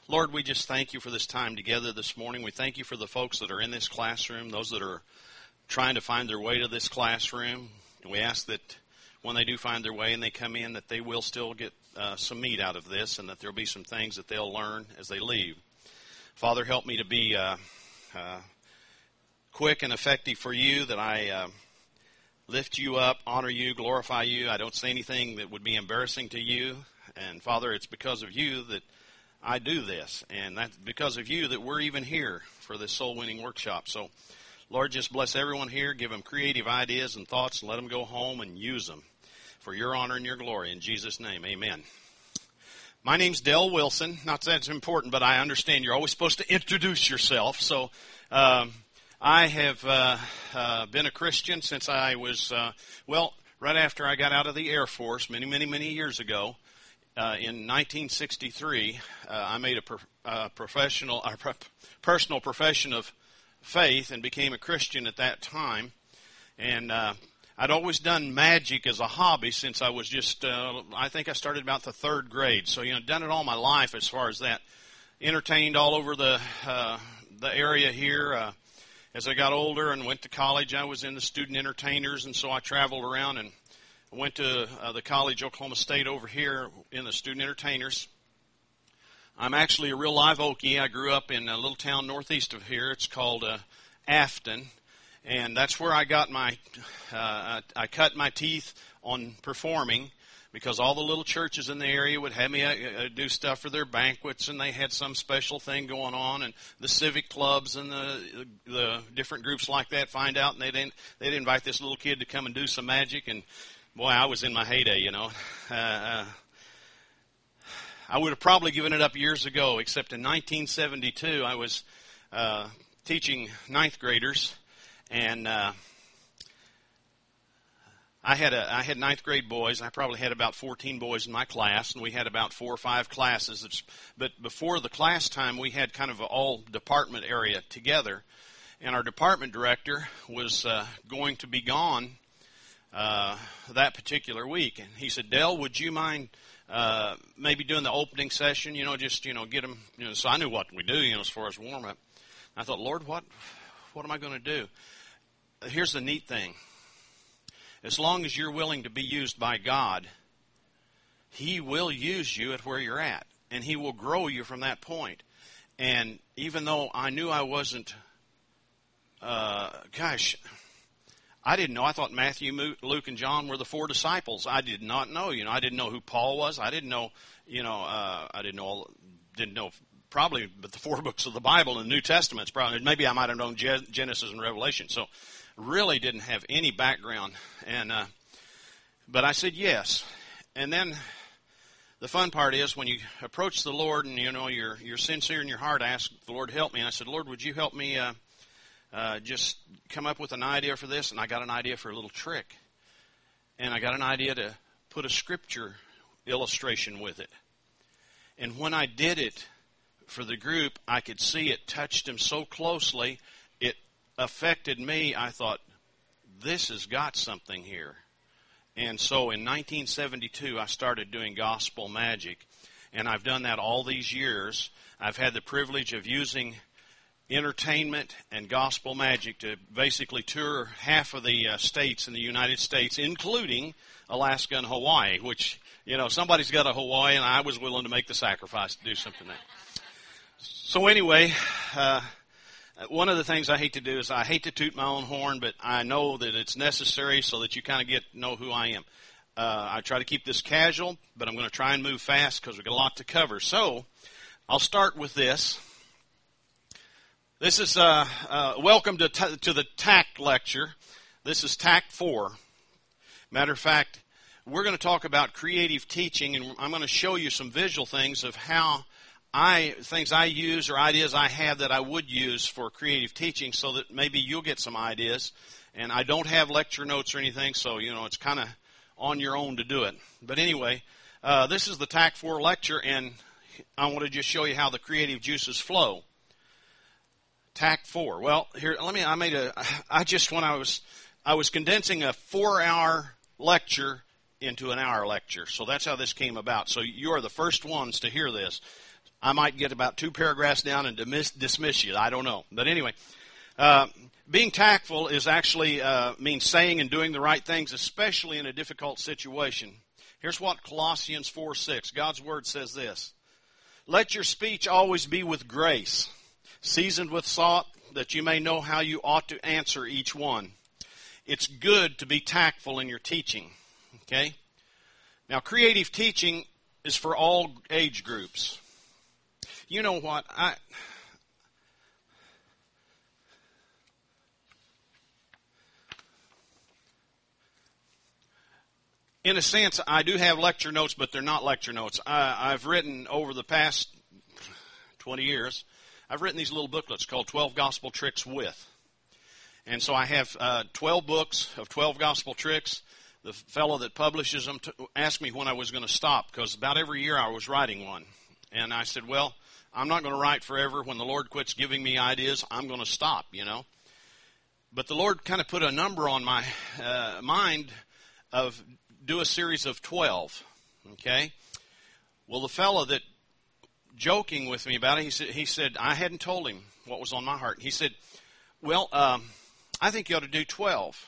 Lord, we just thank you for this time together this morning. We thank you for the folks that are in this classroom, those that are trying to find their way to this classroom. We ask that when they do find their way and they come in, that they will still get some meat out of this, and that there will be some things that they'll learn as they leave. Father, help me to be quick and effective for you, that I lift you up, honor you, glorify you. I don't say anything that would be embarrassing to you. And Father, it's because of you that I do this. And that's because of you that we're even here for this soul winning workshop. So, Lord, just bless everyone here. Give them creative ideas and thoughts, and let them go home and use them for your honor and your glory. In Jesus' name, amen. My name's Dell Wilson. Not that it's important, but I understand you're always supposed to introduce yourself. So I have been a Christian since I was, right after I got out of the Air Force many years ago. In 1963, I made a personal profession of faith and became a Christian at that time. And I'd always done magic as a hobby since I was just, I think I started about the third grade. So, done it all my life as far as that. Entertained all over the area here. As I got older and went to college, I was in the student entertainers, and so I traveled around and went to the college, Oklahoma State, over here in the student entertainers. I'm actually a real live Okie. I grew up in a little town northeast of here. It's called Afton. And that's where I got I cut my teeth on performing, because all the little churches in the area would have me do stuff for their banquets, and they had some special thing going on, and the civic clubs and the different groups like that find out, and they'd invite this little kid to come and do some magic. And boy, I was in my heyday, I would have probably given it up years ago, except in 1972 I was teaching ninth graders. And I had ninth grade boys. I probably had about 14 boys in my class, and we had about 4 or 5 classes. But before the class time, we had kind of an all department area together, and our department director was going to be gone that particular week. And he said, "Dell, would you mind maybe doing the opening session? Get them." So I knew what we do, as far as warm up. I thought, Lord, what am I going to do? Here's the neat thing. As long as you're willing to be used by God, He will use you at where you're at, and He will grow you from that point. And even though I knew I wasn't, I didn't know. I thought Matthew, Luke, and John were the 4 disciples. I did not know. I didn't know who Paul was. I didn't know. I didn't know probably but the 4 books of the Bible and the New Testaments. Probably maybe I might have known Genesis and Revelation. So really didn't have any background. And but I said yes. And then the fun part is when you approach the Lord and you're sincere in your heart, ask the Lord, help me. And I said, Lord, would you help me just come up with an idea for this? And I got an idea for a little trick. And I got an idea to put a scripture illustration with it. And when I did it for the group, I could see it touched them so closely, it affected me. I thought, this has got something here. And so in 1972, I started doing gospel magic. And I've done that all these years. I've had the privilege of using entertainment and gospel magic to basically tour half of the states in the United States, including Alaska and Hawaii, which, somebody's got a Hawaii, and I was willing to make the sacrifice to do something there. So anyway, one of the things I hate to do is I hate to toot my own horn, but I know that it's necessary so that you kind of know who I am. I try to keep this casual, but I'm going to try and move fast because we've got a lot to cover. So I'll start with this. This is welcome to the TAC lecture. This is TAC 4. Matter of fact, we're going to talk about creative teaching, and I'm going to show you some visual things of how things I use or ideas I have that I would use for creative teaching, so that maybe you'll get some ideas. And I don't have lecture notes or anything, so it's kind of on your own to do it. But anyway, this is the TAC 4 lecture, and I want to just show you how the creative juices flow. TAC 4. Well, here when I was condensing a 4-hour lecture into an hour lecture. So that's how this came about. So you are the first ones to hear this. I might get about 2 paragraphs down and dismiss you. I don't know. But anyway, being tactful is actually means saying and doing the right things, especially in a difficult situation. Here's what Colossians 4:6, God's Word says this: "Let your speech always be with grace, seasoned with salt, that you may know how you ought to answer each one." It's good to be tactful in your teaching. Okay? Now, creative teaching is for all age groups. You know what? In a sense, I do have lecture notes, but they're not lecture notes. I've written over the past 20 years, I've written these little booklets called 12 Gospel Tricks With. And so I have 12 books of 12 gospel tricks. The fellow that publishes them asked me when I was going to stop, because about every year I was writing one. And I said, well, I'm not going to write forever. When the Lord quits giving me ideas, I'm going to stop, you know. But the Lord kind of put a number on my mind of do a series of 12, okay? Well, the fellow that joking with me about it, he said I hadn't told him what was on my heart. He said, well, I think you ought to do 12.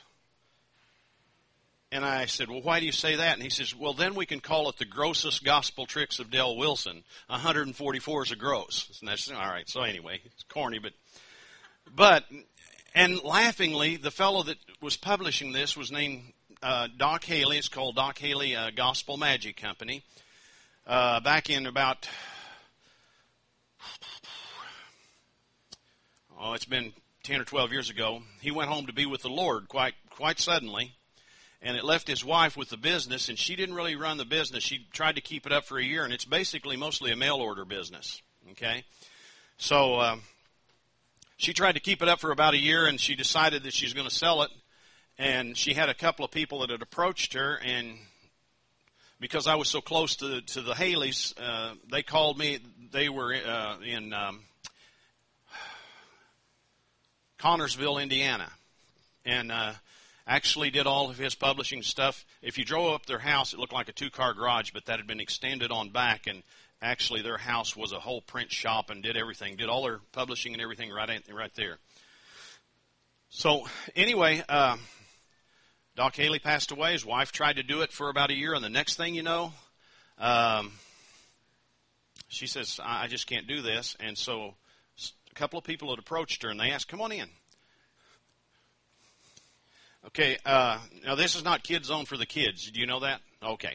And I said, well, why do you say that? And he says, well, then we can call it the grossest gospel tricks of Del Wilson. 144 is a gross. And that's, all right, so anyway, it's corny, but, and laughingly, the fellow that was publishing this was named Doc Haley. It's called Doc Haley Gospel Magic Company. Back in about, it's been 10 or 12 years ago, he went home to be with the Lord quite suddenly, and it left his wife with the business, and she didn't really run the business. She tried to keep it up for a year, and it's basically mostly a mail order business, okay? So she tried to keep it up for about a year, and she decided that she's going to sell it, and she had a couple of people that had approached her, and because I was so close to the Haleys, they called me. They were in Connorsville, Indiana, and actually did all of his publishing stuff. If you drove up their house, it looked like a 2-car garage, but that had been extended on back, and actually their house was a whole print shop and did everything, did all their publishing and everything right there. So anyway, Doc Haley passed away. His wife tried to do it for about a year, and the next thing you know, she says, I just can't do this. And so a couple of people had approached her, and they asked, come on in. Okay, now this is not Kids Zone for the kids. Do you know that? Okay.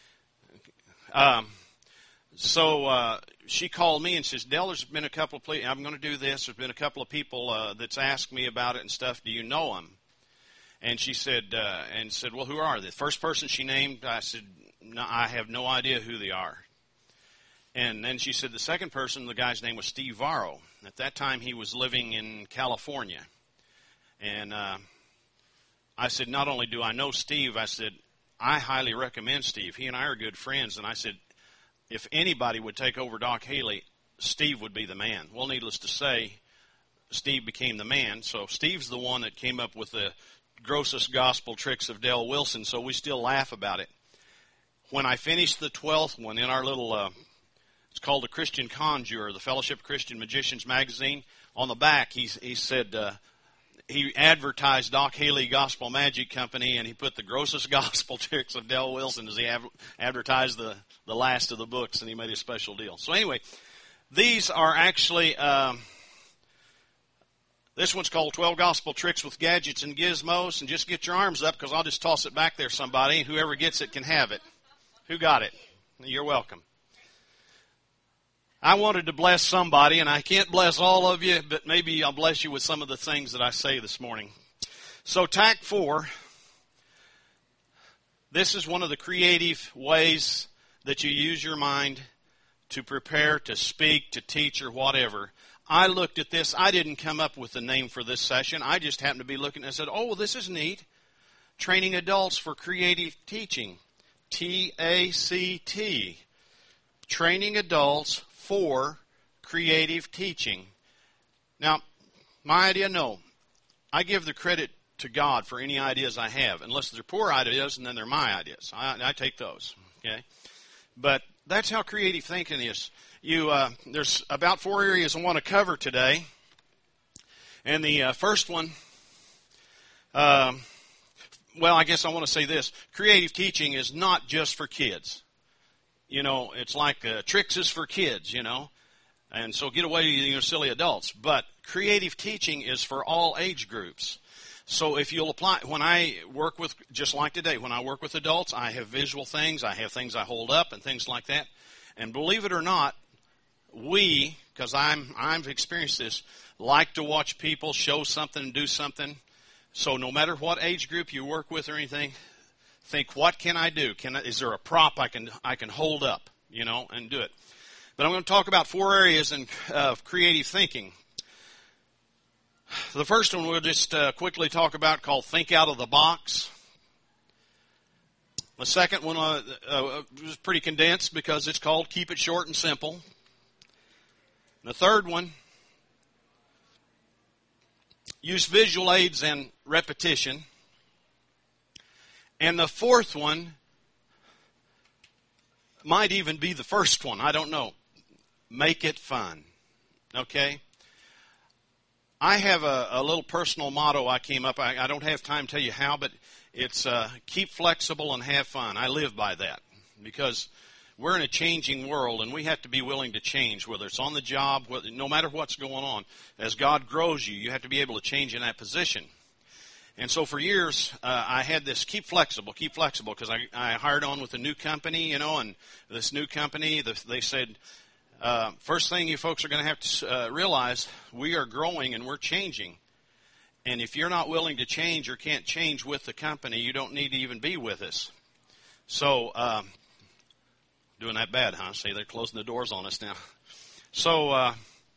So she called me and says, Del, there's been a couple of people, I'm going to do this. There's been a couple of people that's asked me about it and stuff. Do you know them? And she said, well, who are they? The first person she named, I said, no, I have no idea who they are. And then she said the second person, the guy's name was Steve Varro. At that time, he was living in California. And I said, not only do I know Steve, I said, I highly recommend Steve. He and I are good friends. And I said, if anybody would take over Doc Haley, Steve would be the man. Well, needless to say, Steve became the man. So Steve's the one that came up with the grossest gospel tricks of Del Wilson, so we still laugh about it. When I finished the 12th one in our little, it's called The Christian Conjurer, the Fellowship of Christian Magicians magazine, on the back he said, he advertised Doc Haley Gospel Magic Company, and he put the grossest gospel tricks of Del Wilson as he advertised the last of the books, and he made a special deal. So anyway, these are actually... This one's called 12 Gospel Tricks with Gadgets and Gizmos. And just get your arms up, because I'll just toss it back there somebody, and whoever gets it can have it. Who got it? You're welcome. I wanted to bless somebody, and I can't bless all of you, but maybe I'll bless you with some of the things that I say this morning. So tack 4, this is one of the creative ways that you use your mind to prepare, to speak, to teach, or whatever. I looked at this. I didn't come up with the name for this session. I just happened to be looking and said, oh, this is neat. Training Adults for Creative Teaching. TACT. Training Adults for Creative Teaching. Now, my idea, no. I give the credit to God for any ideas I have, unless they're poor ideas, and then they're my ideas. I take those. Okay? But that's how creative thinking is. there's about 4 areas I want to cover today. And the first one, I guess I want to say this. Creative teaching is not just for kids. It's like tricks is for kids, and so get away, silly adults. But creative teaching is for all age groups. So if you'll apply, when I work with, just like today, when I work with adults, I have visual things, I have things I hold up and things like that. And believe it or not, because I've experienced this, like to watch people show something and do something. So no matter what age group you work with or anything, think, what can I do? Is there a prop I can hold up, and do it? But I'm going to talk about 4 areas of creative thinking. The first one we'll just quickly talk about, called Think Out of the Box. The second one was pretty condensed because it's called Keep It Short and Simple. The third one, use visual aids and repetition. And the fourth one might even be the first one. I don't know. Make it fun. Okay? I have a little personal motto I came up. I don't have time to tell you how, but it's keep flexible and have fun. I live by that because we're in a changing world, and we have to be willing to change, whether it's on the job, no matter what's going on. As God grows you, you have to be able to change in that position. And so for years, I had this keep flexible, because I hired on with a new company, and this new company, they said, first thing you folks are going to have to realize, we are growing and we're changing. And if you're not willing to change or can't change with the company, you don't need to even be with us. So, doing that bad, huh? See, they're closing the doors on us now. So,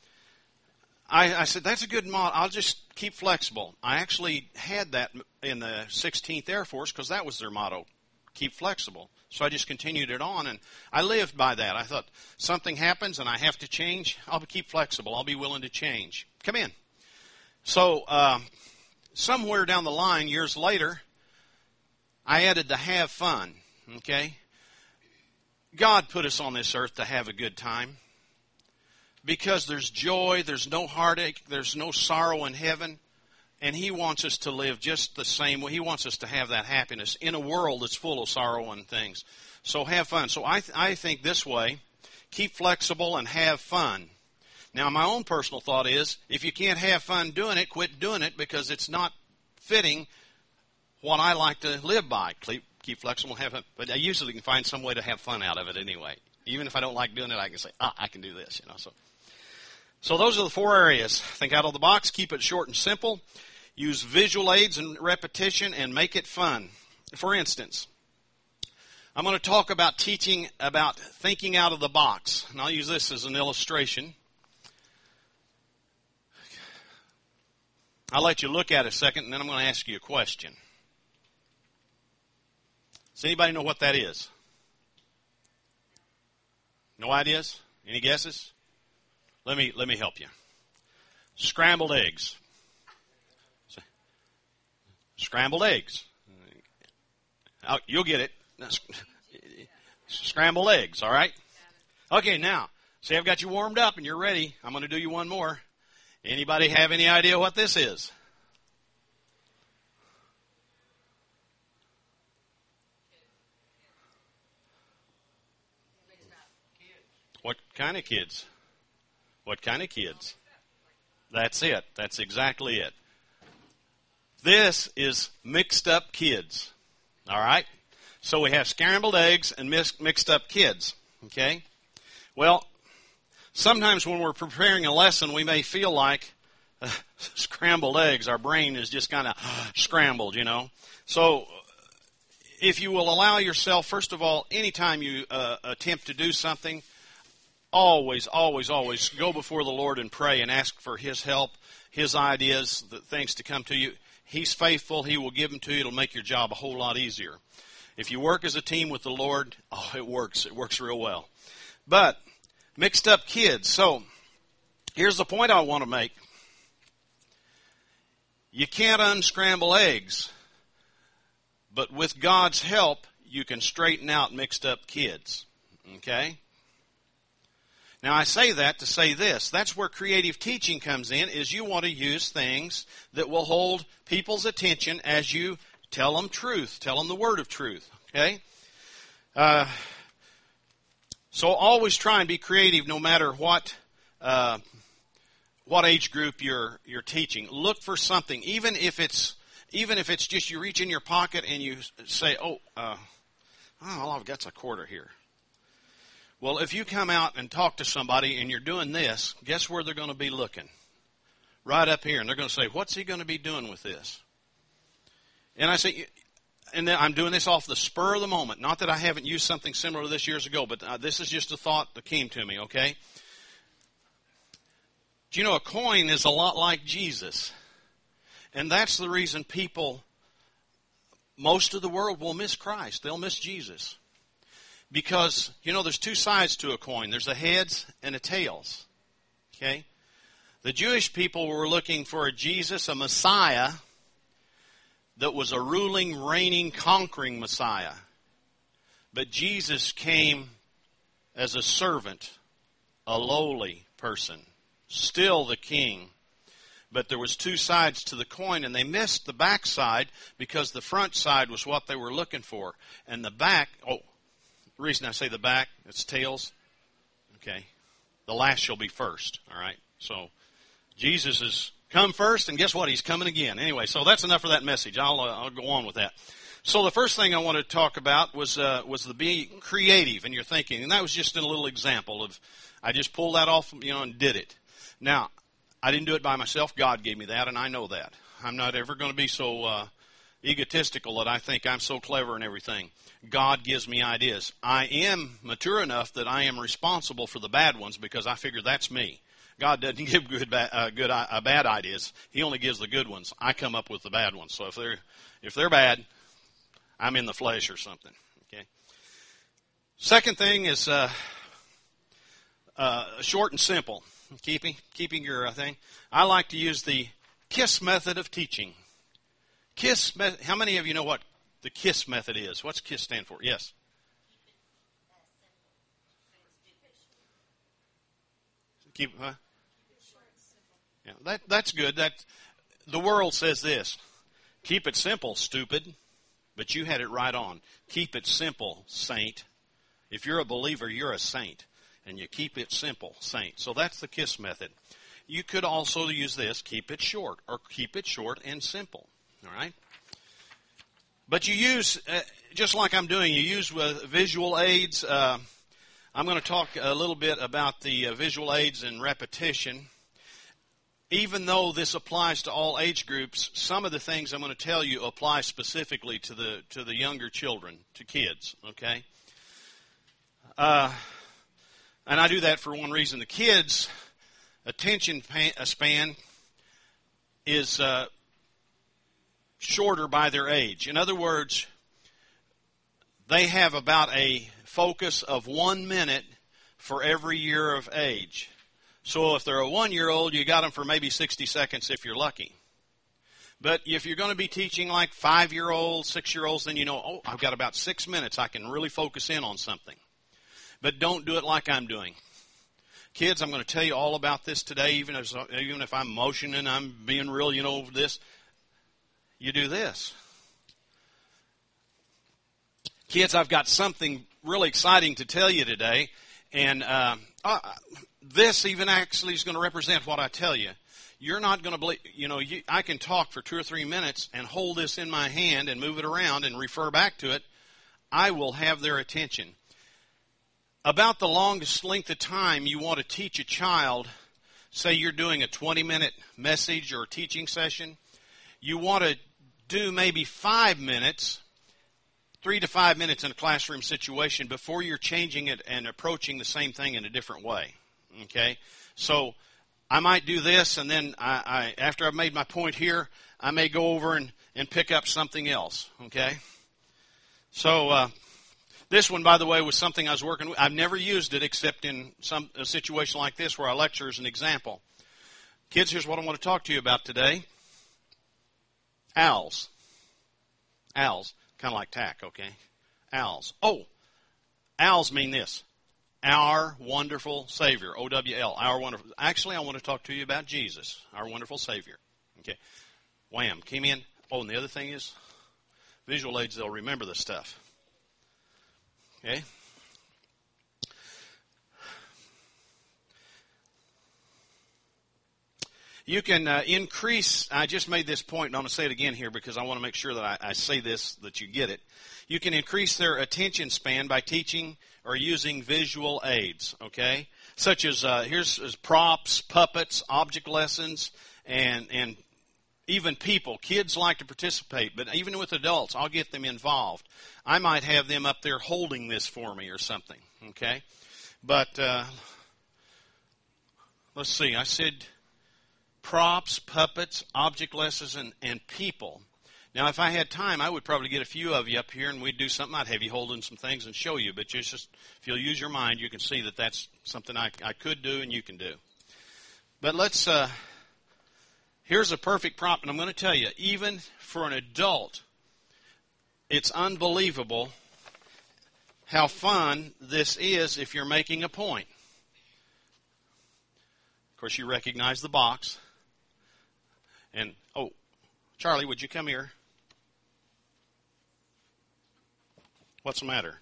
I said, that's a good model. I'll just keep flexible. I actually had that in the 16th Air Force because that was their motto, keep flexible. So I just continued it on, and I lived by that. I thought, something happens and I have to change, I'll keep flexible. I'll be willing to change. Come in. So somewhere down the line, years later, I added the have fun, okay? God put us on this earth to have a good time because there's joy, there's no heartache, there's no sorrow in heaven, and He wants us to live just the same way. He wants us to have that happiness in a world that's full of sorrow and things. So have fun. So I think this way, keep flexible and have fun. Now, my own personal thought is, if you can't have fun doing it, quit doing it because it's not fitting what I like to live by. Keep flexible and have fun. But I usually can find some way to have fun out of it anyway. Even if I don't like doing it, I can say, I can do this, So those are the 4 areas. Think out of the box, keep it short and simple, use visual aids and repetition, and make it fun. For instance, I'm going to talk about teaching about thinking out of the box. And I'll use this as an illustration. I'll let you look at it a second, and then I'm going to ask you a question. Does anybody know what that is? No ideas? Any guesses? Let me help you. Scrambled eggs. Scrambled eggs. Oh, you'll get it. Scrambled eggs, all right? Okay, now, see, I've got you warmed up and you're ready. I'm going to do you one more. Anybody have any idea what this is? What kind of kids? What kind of kids? That's it. That's exactly it. This is mixed up kids. All right? So we have scrambled eggs and mixed up kids. Okay? Well, sometimes when we're preparing a lesson, we may feel like scrambled eggs. Our brain is just kind of scrambled, So if you will allow yourself, first of all, anytime you attempt to do something, always go before the Lord and pray and ask for His help, His ideas, the things to come to you. He's faithful. He will give them to you. It'll make your job a whole lot easier. If you work as a team with the Lord, it works. It works real well. But mixed up kids. So here's the point I want to make. You can't unscramble eggs, but with God's help, you can straighten out mixed up kids. Okay? Now, I say that to say this. That's where creative teaching comes in, is you want to use things that will hold people's attention as you tell them truth, tell them the word of truth. Okay? So always try and be creative no matter what age group you're teaching. Look for something, even if it's just you reach in your pocket and you say, all I've got's a quarter here. Well, if you come out and talk to somebody and you're doing this, guess where they're going to be looking? Right up here. And they're going to say, what's he going to be doing with this? And I say, and then I'm doing this off the spur of the moment. Not that I haven't used something similar to this years ago, but this is just a thought that came to me, okay? Do you know a coin is a lot like Jesus? And that's the reason most of the world will miss Christ. They'll miss Jesus. Because, there's two sides to a coin. There's a heads and a tails. Okay? The Jewish people were looking for a Jesus, a Messiah, that was a ruling, reigning, conquering Messiah. But Jesus came as a servant, a lowly person, still the king. But there was two sides to the coin, and they missed the back side because the front side was what they were looking for. And the back, the reason I say the back, it's tails. Okay. The last shall be first. All right. So Jesus has come first, and guess what? He's coming again. Anyway, so that's enough for that message. I'll go on with that. So the first thing I want to talk about was the being creative in your thinking, and that was just a little example of I just pulled that off, and did it. Now, I didn't do it by myself. God gave me that, and I know that. I'm not ever going to be so egotistical that I think I'm so clever and everything. God gives me ideas. I am mature enough that I am responsible for the bad ones because I figure that's me. God doesn't give bad ideas. He only gives the good ones. I come up with the bad ones. So if they're bad, I'm in the flesh or something. Okay. Second thing is short and simple. Keeping your thing. I like to use the KISS method of teaching. How many of you know what the KISS method is? What's KISS stand for? Yes. Yeah, that's good. The world says this. Keep it simple, stupid. But you had it right on. Keep it simple, saint. If you're a believer, you're a saint. And you keep it simple, saint. So that's the KISS method. You could also use this, keep it short, or keep it short and simple. All right? But you use, just like I'm doing, you use visual aids. I'm going to talk a little bit about the visual aids and repetition. Even though this applies to all age groups, some of the things I'm going to tell you apply specifically to the younger children, to kids, okay? And I do that for one reason. The kids' attention span is shorter by their age. In other words, they have about a focus of 1 minute for every year of age. So if they're a 1-year-old, you got them for maybe 60 seconds if you're lucky. But if you're going to be teaching like 5-year-olds, 6-year-olds, then I've got about 6 minutes. I can really focus in on something. But don't do it like I'm doing. Kids, I'm going to tell you all about this today, even if I'm motioning, I'm being real, this. You do this. Kids, I've got something really exciting to tell you today. And this even actually is going to represent what I tell you. You're not going to believe, I can talk for 2 or 3 minutes and hold this in my hand and move it around and refer back to it. I will have their attention. About the longest length of time you want to teach a child, say you're doing a 20-minute message or teaching session, you want to do maybe 5 minutes, 3 to 5 minutes in a classroom situation before you're changing it and approaching the same thing in a different way. Okay? So I might do this, and then I after I've made my point here, I may go over and pick up something else. Okay? So this one, by the way, was something I was working with. I've never used it except in a situation like this where I lecture as an example. Kids, here's what I want to talk to you about today. Owls. Owls. Kind of like tack, okay? Owls. Oh, owls mean this. Our wonderful Savior, O-W-L, our wonderful. Actually, I want to talk to you about Jesus, our wonderful Savior. Okay, wham, came in. Oh, and the other thing is, visual aids, they'll remember this stuff. Okay. You can increase, I just made this point, and I'm going to say it again here because I want to make sure that I say this, that you get it. You can increase their attention span by teaching or using visual aids, okay? Such as, here's props, puppets, object lessons, and even people. Kids like to participate, but even with adults, I'll get them involved. I might have them up there holding this for me or something, okay? But let's see, I said props, puppets, object lessons, and people. Now, if I had time, I would probably get a few of you up here and we'd do something. I'd have you holding some things and show you. But just if you'll use your mind, you can see that that's something I could do and you can do. But let's, here's a perfect prop. And I'm going to tell you, even for an adult, it's unbelievable how fun this is if you're making a point. Of course, you recognize the box. And, oh, Charlie, would you come here? What's the matter?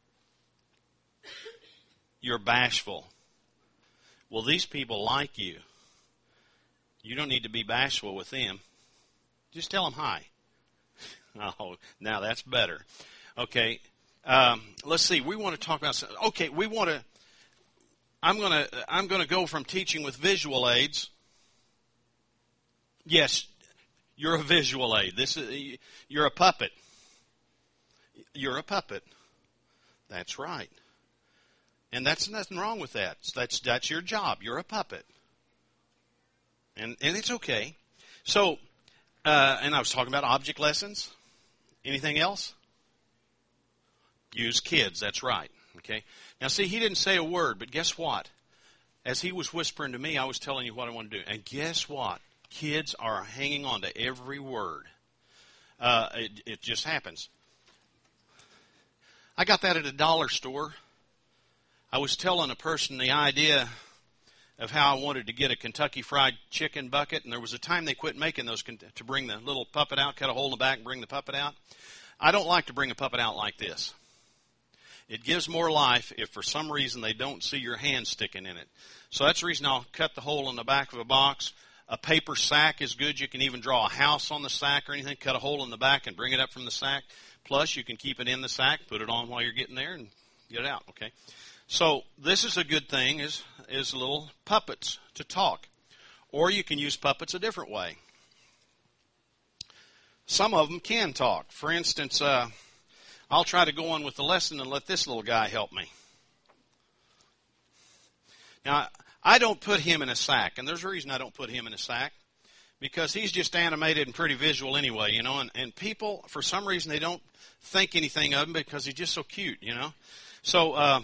You're bashful. Well, these people like you. You don't need to be bashful with them. Just tell them hi. Oh, now that's better. Okay, let's see. We want to talk about something. Okay, we want to. I'm gonna go from teaching with visual aids. Yes, you're a visual aid. You're a puppet. You're a puppet. That's right. And that's nothing wrong with that. That's your job. You're a puppet. And it's okay. So, and I was talking about object lessons. Anything else? Use kids. That's right. Okay. Now, see, he didn't say a word, but guess what? As he was whispering to me, I was telling you what I want to do. And guess what? Kids are hanging on to every word. It just happens. I got that at a dollar store. I was telling a person the idea of how I wanted to get a Kentucky Fried Chicken bucket, and there was a time they quit making those to bring the little puppet out, cut a hole in the back and bring the puppet out. I don't like to bring a puppet out like this. It gives more life if for some reason they don't see your hand sticking in it. So that's the reason I'll cut the hole in the back of a box. A paper sack is good. You can even draw a house on the sack or anything, cut a hole in the back and bring it up from the sack. Plus, you can keep it in the sack, put it on while you're getting there, and get it out, okay? So this is a good thing, is little puppets to talk. Or you can use puppets a different way. Some of them can talk. For instance, I'll try to go on with the lesson and let this little guy help me. Now, I don't put him in a sack, and there's a reason I don't put him in a sack, because he's just animated and pretty visual anyway, you know, and people, for some reason, they don't think anything of him because he's just so cute, you know. So,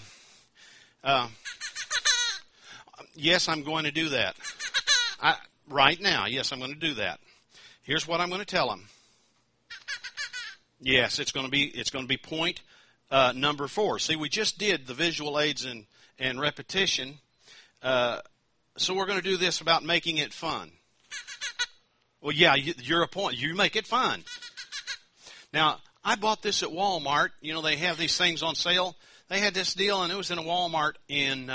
yes, I'm going to do that. Right now, yes, I'm going to do that. Here's what I'm going to tell him. Yes, it's going to be point number 4. See, we just did the visual aids and repetition. So we're going to do this about making it fun. Well, yeah, you're a point. You make it fun. Now, I bought this at Walmart. You know, they have these things on sale. They had this deal, and it was in a Walmart in,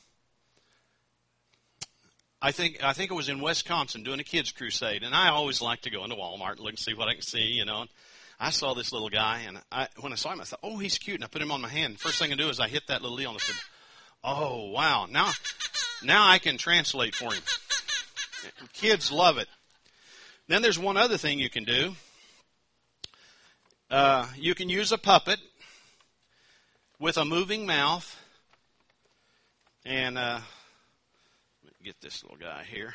I think it was in Wisconsin, doing a kids crusade. And I always like to go into Walmart and look and see what I can see, you know. And I saw this little guy, and when I saw him, I thought, oh, he's cute. And I put him on my hand. First thing I do is I hit that little deal, and I said, oh, wow. Now I can translate for him. Kids love it. Then there's one other thing you can do. You can use a puppet with a moving mouth. And let me get this little guy here.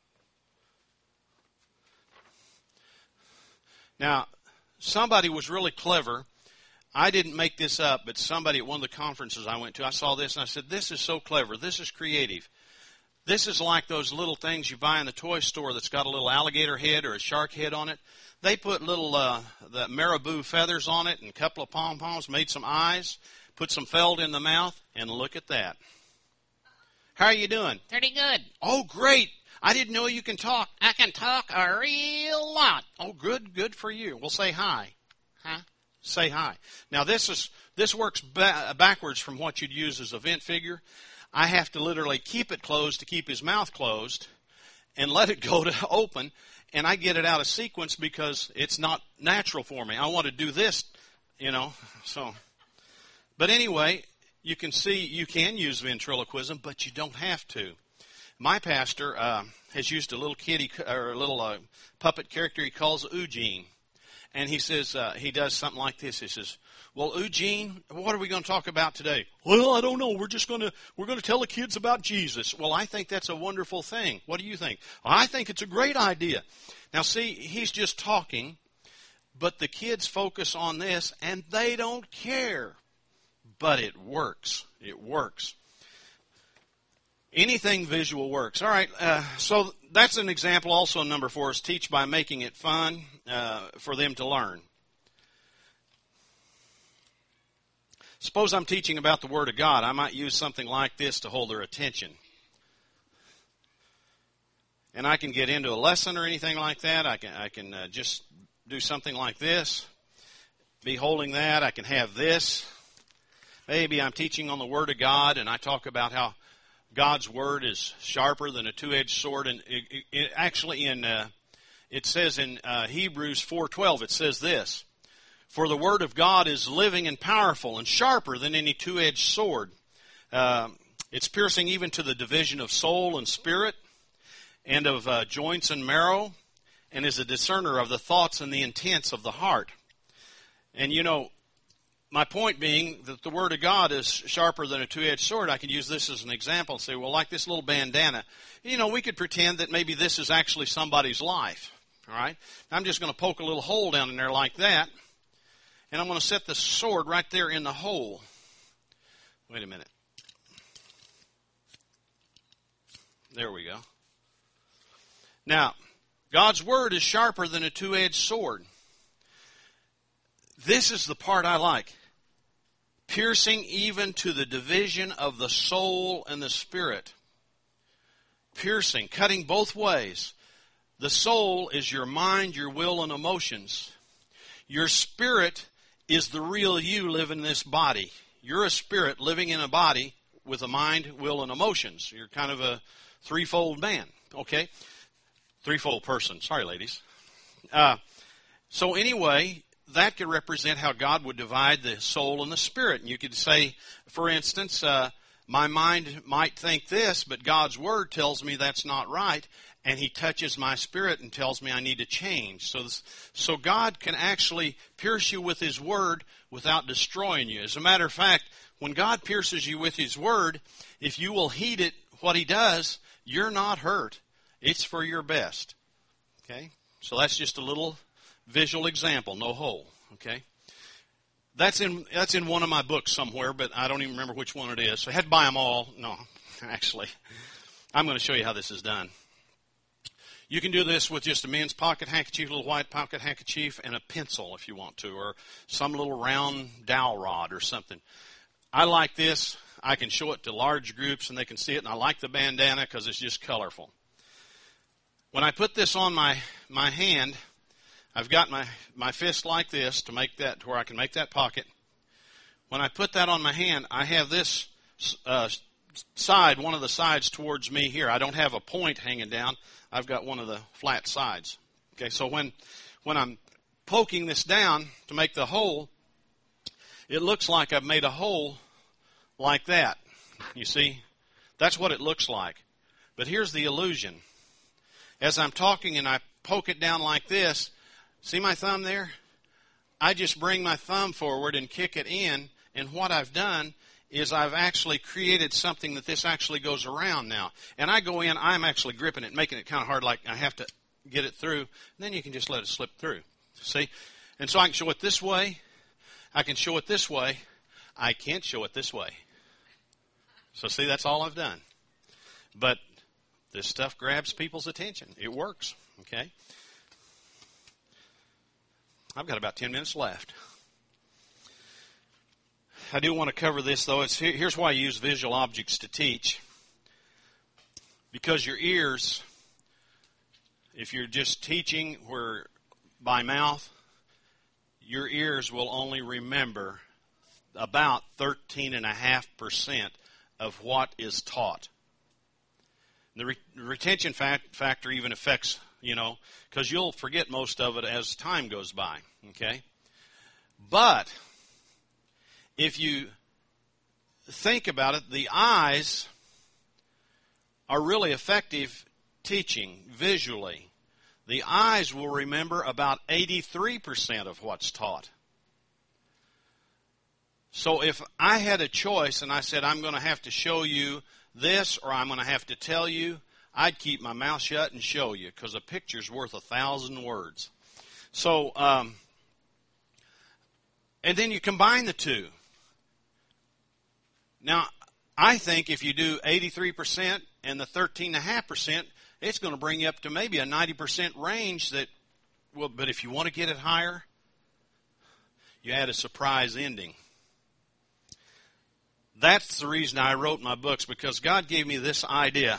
Now, somebody was really clever. I didn't make this up, but somebody at one of the conferences I went to, I saw this and I said, this is so clever. This is creative. This is like those little things you buy in the toy store that's got a little alligator head or a shark head on it. They put little the marabou feathers on it and a couple of pom-poms, made some eyes, put some felt in the mouth, and look at that. How are you doing? Pretty good. Oh, great. I didn't know you can talk. I can talk a real lot. Oh, good for you. Well, say hi. Huh? Say hi. Now, this works backwards from what you'd use as a vent figure. I have to literally keep it closed to keep his mouth closed and let it go to open, and I get it out of sequence because it's not natural for me. I want to do this, so. But anyway, you can see you can use ventriloquism, but you don't have to. My pastor has used a little puppet character he calls Eugene. And he says, he does something like this. He says, well, Eugene, what are we going to talk about today? Well, I don't know. We're going to tell the kids about Jesus. Well, I think that's a wonderful thing. What do you think? I think it's a great idea. Now, see, he's just talking, but the kids focus on this, and they don't care. But it works. It works. Anything visual works. All right, so that's an example also, number 4, is teach by making it fun for them to learn. Suppose I'm teaching about the Word of God. I might use something like this to hold their attention. And I can get into a lesson or anything like that. I can just do something like this. Be holding that. I can have this. Maybe I'm teaching on the Word of God, and I talk about how God's Word is sharper than a two-edged sword. And it says in Hebrews 4:12, it says this, for the Word of God is living and powerful and sharper than any two-edged sword. It's piercing even to the division of soul and spirit and of joints and marrow, and is a discerner of the thoughts and the intents of the heart. And my point being that the Word of God is sharper than a two-edged sword. I can use this as an example and say, well, like this little bandana, we could pretend that maybe this is actually somebody's life. All right? I'm just going to poke a little hole down in there like that, and I'm going to set the sword right there in the hole. Wait a minute. There we go. Now, God's Word is sharper than a two-edged sword. This is the part I like. Piercing even to the division of the soul and the spirit. Piercing, cutting both ways. The soul is your mind, your will, and emotions. Your spirit is the real you living in this body. You're a spirit living in a body with a mind, will, and emotions. You're kind of a threefold man, okay? Threefold person. Sorry, ladies. So anyway, that could represent how God would divide the soul and the spirit. And you could say, for instance, my mind might think this, but God's Word tells me that's not right, and He touches my spirit and tells me I need to change. So God can actually pierce you with His Word without destroying you. As a matter of fact, when God pierces you with His Word, if you will heed it, what He does, you're not hurt. It's for your best. Okay? So that's just a little visual example, no hole, okay? That's in one of my books somewhere, but I don't even remember which one it is. So I had to buy them all. No, actually, I'm going to show you how this is done. You can do this with just a men's pocket handkerchief, a little white pocket handkerchief, and a pencil if you want to, or some little round dowel rod or something. I like this. I can show it to large groups, and they can see it, and I like the bandana because it's just colorful. When I put this on my hand, I've got my fist like this to make that, to where I can make that pocket. When I put that on my hand, I have this side, one of the sides towards me here. I don't have a point hanging down. I've got one of the flat sides. Okay, so when I'm poking this down to make the hole, it looks like I've made a hole like that. You see? That's what it looks like. But here's the illusion. As I'm talking and I poke it down like this, see my thumb there? I just bring my thumb forward and kick it in, and what I've done is I've actually created something that this actually goes around now. And I go in, I'm actually gripping it, making it kind of hard, like I have to get it through, and then you can just let it slip through. See? And so I can show it this way, I can show it this way, I can't show it this way. So see, that's all I've done. But this stuff grabs people's attention. It works, okay? I've got about 10 minutes left. I do want to cover this, though. Here's why I use visual objects to teach. Because your ears, if you're just teaching by mouth, your ears will only remember about 13.5% of what is taught. The retention factor even affects, because you'll forget most of it as time goes by, okay? But if you think about it, the eyes are really effective teaching visually. The eyes will remember about 83% of what's taught. So if I had a choice and I said, I'm going to have to show you this or I'm going to have to tell you, I'd keep my mouth shut and show you, because a picture's worth 1,000 words. So, and then you combine the two. Now, I think if you do 83% and the 13.5%, it's going to bring you up to maybe a 90% range but if you want to get it higher, you add a surprise ending. That's the reason I wrote my books, because God gave me this idea.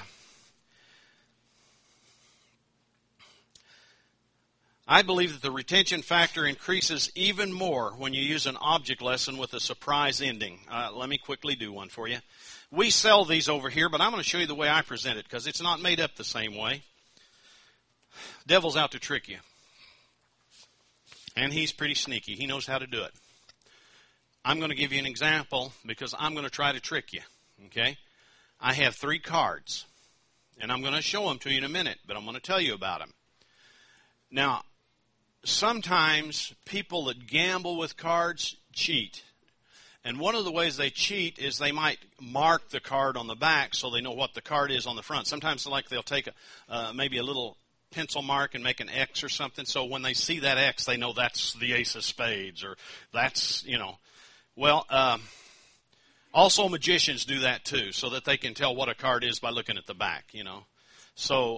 I believe that the retention factor increases even more when you use an object lesson with a surprise ending. Let me quickly do one for you. We sell these over here, but I'm going to show you the way I present it, because it's not made up the same way. Devil's out to trick you. And he's pretty sneaky. He knows how to do it. I'm going to give you an example because I'm going to try to trick you, okay? I have 3 cards, and I'm going to show them to you in a minute, but I'm going to tell you about them. Now, sometimes people that gamble with cards cheat. And one of the ways they cheat is they might mark the card on the back so they know what the card is on the front. Sometimes they'll take maybe a little pencil mark and make an X or something, so when they see that X, they know that's the ace of spades, or that's, Well, also magicians do that too, so that they can tell what a card is by looking at the back, So,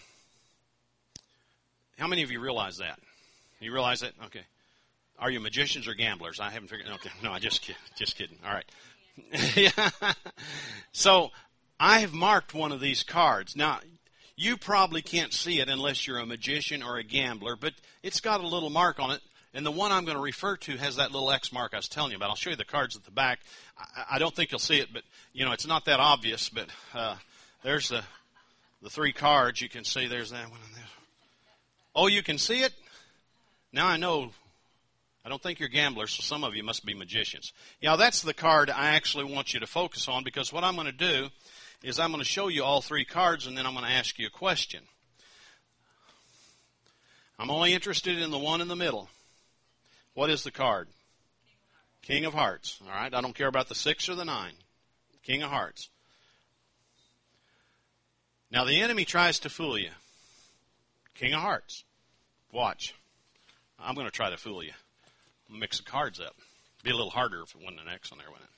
how many of you realize that? You realize that? Okay. Are you magicians or gamblers? I haven't figured. Okay. No, I just kidding. All right. Yeah. So, I have marked one of these cards. Now, you probably can't see it unless you're a magician or a gambler, but it's got a little mark on it. And the one I'm going to refer to has that little X mark I was telling you about. I'll show you the cards at the back. I don't think you'll see it, but, it's not that obvious. But there's the 3 cards. You can see there's that one. Oh, you can see it? Now I know. I don't think you're gamblers, so some of you must be magicians. Yeah, that's the card I actually want you to focus on, because what I'm going to do is I'm going to show you all 3 cards, and then I'm going to ask you a question. I'm only interested in the one in the middle. What is the card? King of Hearts. All right, I don't care about the 6 or the 9. King of Hearts. Now the enemy tries to fool you. King of Hearts. Watch. I'm going to try to fool you. I'm going to mix the cards up. It'd be a little harder if it wasn't an X on there, wouldn't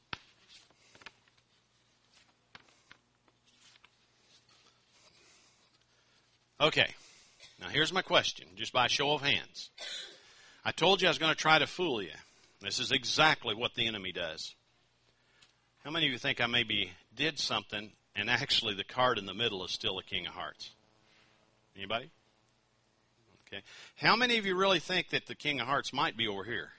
it? Okay. Now here's my question, just by show of hands. I told you I was going to try to fool you. This is exactly what the enemy does. How many of you think I maybe did something and actually the card in the middle is still a King of Hearts? Anybody? Okay. How many of you really think that the King of Hearts might be over here?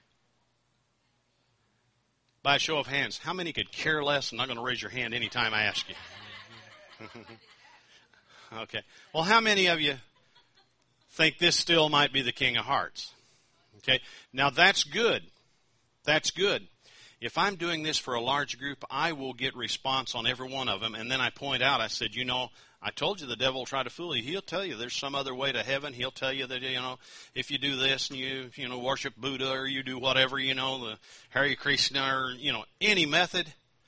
By a show of hands, how many could care less and not going to raise your hand any time I ask you? Okay. Well, how many of you think this still might be the King of Hearts? Okay. Now, that's good. That's good. If I'm doing this for a large group, I will get response on every one of them. And then I point out, I said, I told you the devil will try to fool you. He'll tell you there's some other way to heaven. He'll tell you that, if you do this and you worship Buddha or you do whatever, the Hare Krishna or, any method,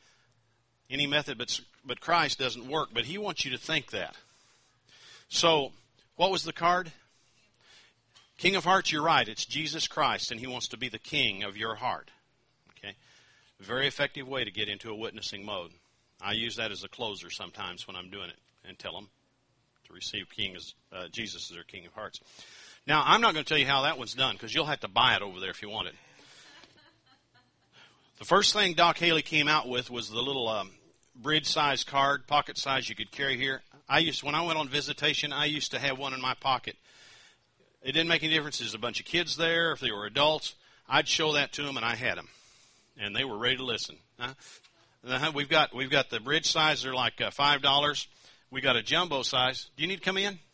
but Christ doesn't work. But he wants you to think that. So, what was the card? King of Hearts, you're right. It's Jesus Christ, and he wants to be the king of your heart. Okay? A very effective way to get into a witnessing mode. I use that as a closer sometimes when I'm doing it and tell them to receive Jesus as their King of Hearts. Now, I'm not going to tell you how that one's done because you'll have to buy it over there if you want it. The first thing Doc Haley came out with was the little bridge-size card, pocket size you could carry here. When I went on visitation, I used to have one in my pocket. It didn't make any difference. There's a bunch of kids there. If they were adults, I'd show that to them, and I had them, and they were ready to listen. We've got the bridge size. They're like $5. We got a jumbo size. Do you need to come in?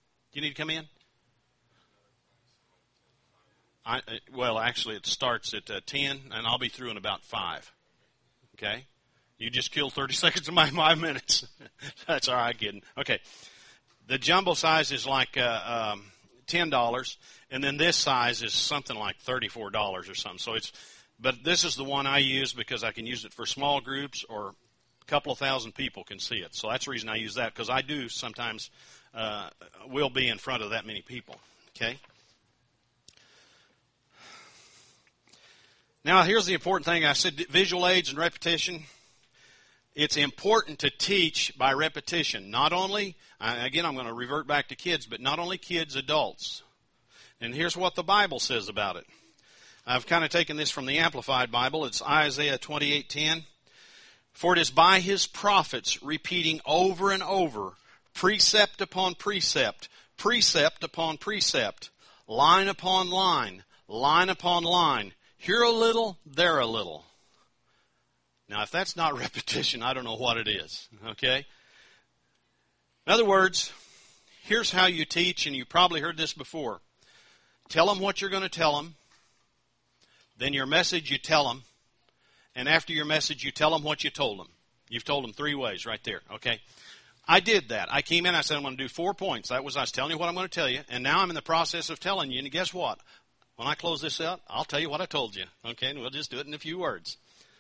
Well, actually, it starts at 10, and I'll be through in about 5. Okay? You just killed 30 seconds of my 5 minutes. That's all right, kidding. Okay. The jumbo size is like $10, and then this size is something like $34 or something. But this is the one I use because I can use it for small groups or a couple of thousand people can see it. So that's the reason I use that, because I do sometimes will be in front of that many people. Okay? Now, here's the important thing. I said visual aids and repetition. It's important to teach by repetition. Not only, again, I'm going to revert back to kids, but not only kids, adults. And here's what the Bible says about it. I've kind of taken this from the Amplified Bible. It's Isaiah 28:10. For it is by his prophets repeating over and over, precept upon precept, precept upon precept, line upon line, line upon line, here a little, there a little. Now, if that's not repetition, I don't know what it is, okay? In other words, here's how you teach, and you probably heard this before. Tell them what you're going to tell them. Then your message, you tell them. And after your message, you tell them what you told them. You've told them 3 ways right there, okay? I did that. I came in, I said, I'm going to do 4 points. I was telling you what I'm going to tell you, and now I'm in the process of telling you, and guess what? When I close this out, I'll tell you what I told you, okay? And we'll just do it in a few words.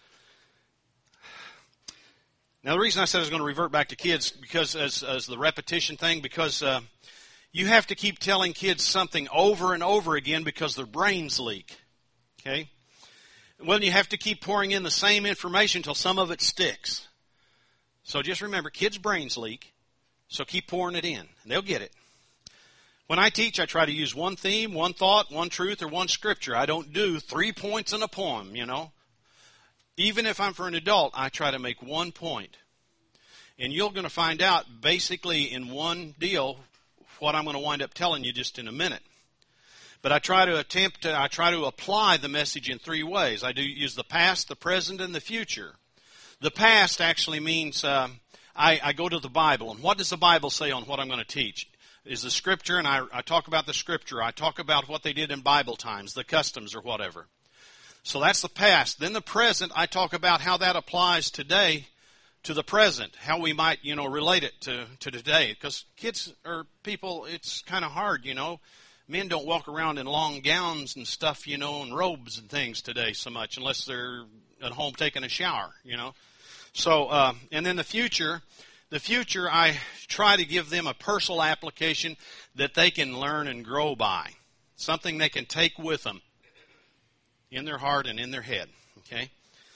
Now, the reason I said I was going to revert back to kids, because as the repetition thing, because you have to keep telling kids something over and over again because their brains leak, okay? Well, you have to keep pouring in the same information until some of it sticks. So just remember, kids' brains leak, so keep pouring it in, and they'll get it. When I teach, I try to use one theme, one thought, one truth, or one scripture. I don't do 3 points in a poem, you know. Even if I'm for an adult, I try to make 1 point. And you're going to find out basically in one deal what I'm going to wind up telling you just in a minute. But I try to apply the message in 3 ways. I do use the past, the present, and the future. The past actually means I go to the Bible. And what does the Bible say on what I'm going to teach? Is the Scripture, and I talk about the Scripture. I talk about what they did in Bible times, the customs or whatever. So that's the past. Then the present, I talk about how that applies today to the present, how we might, relate it to today. Because kids or people, it's kind of hard, Men don't walk around in long gowns and stuff, and robes and things today so much, unless they're at home taking a shower, So, and then the future, I try to give them a personal application that they can learn and grow by. Something they can take with them in their heart and in their head, okay?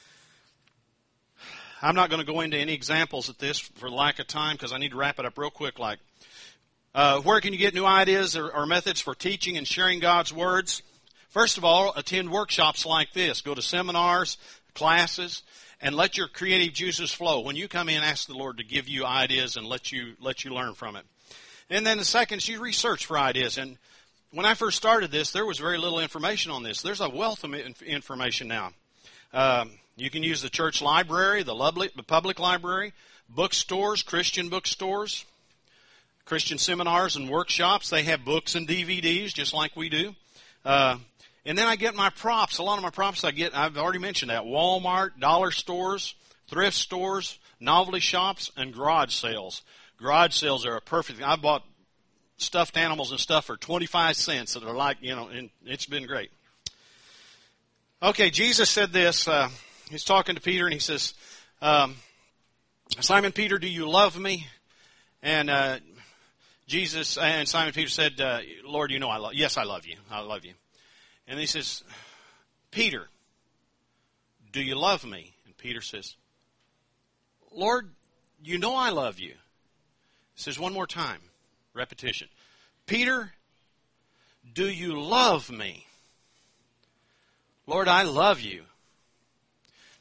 I'm not going to go into any examples at this for lack of time because I need to wrap it up real quick. Like, where can you get new ideas or methods for teaching and sharing God's words? First of all, attend workshops like this. Go to seminars, classes, and let your creative juices flow. When you come in, ask the Lord to give you ideas and let you learn from it. And then the second is you research for ideas. And when I first started this, there was very little information on this. There's a wealth of information now. You can use the church library, the public library, bookstores, Christian bookstores, Christian seminars and workshops. They have books and DVDs just like we do. And then I get my props. A lot of my props I've already mentioned that. Walmart, dollar stores, thrift stores, novelty shops, and garage sales. Garage sales are a perfect thing. I bought stuffed animals and stuff for 25 cents that are like, and it's been great. Okay, Jesus said this. He's talking to Peter, and he says, Simon Peter, do you love me? And Simon Peter said, Lord, I love you. Yes, I love you. I love you. And he says, Peter, do you love me? And Peter says, Lord, I love you. He says one more time, repetition. Peter, do you love me? Lord, I love you.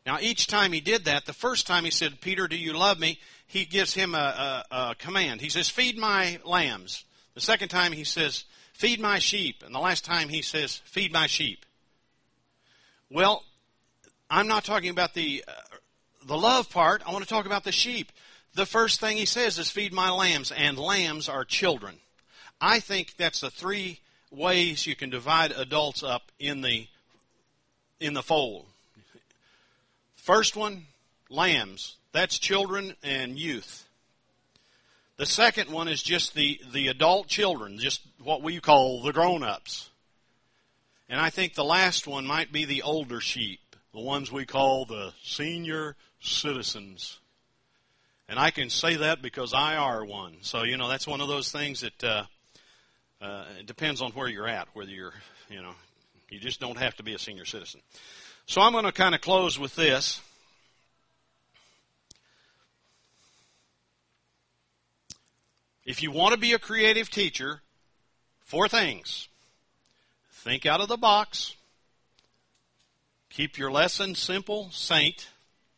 Now, each time he did that, the first time he said, Peter, do you love me? He gives him a command. He says, feed my lambs. The second time he says, feed my sheep. And the last time he says, feed my sheep. Well, I'm not talking about the love part. I want to talk about the sheep. The first thing he says is feed my lambs, and lambs are children. I think that's the three ways you can divide adults up in the fold. First one, lambs. That's children and youth. The second one is just the adult children, just what we call the grown-ups. And I think the last one might be the older sheep, the ones we call the senior citizens. And I can say that because I are one. So, that's one of those things that it depends on where you're at, whether you're, you just don't have to be a senior citizen. So I'm going to kind of close with this. If you want to be a creative teacher, 4 things. Think out of the box. Keep your lesson simple, saint.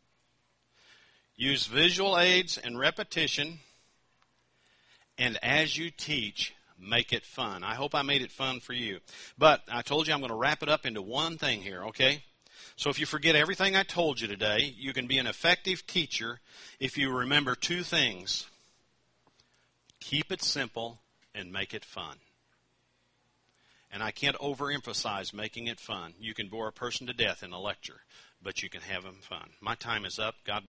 Use visual aids and repetition. And as you teach, make it fun. I hope I made it fun for you. But I told you I'm going to wrap it up into one thing here, okay? So if you forget everything I told you today, you can be an effective teacher if you remember 2 things. Keep it simple and make it fun. And I can't overemphasize making it fun. You can bore a person to death in a lecture, but you can have them fun. My time is up. God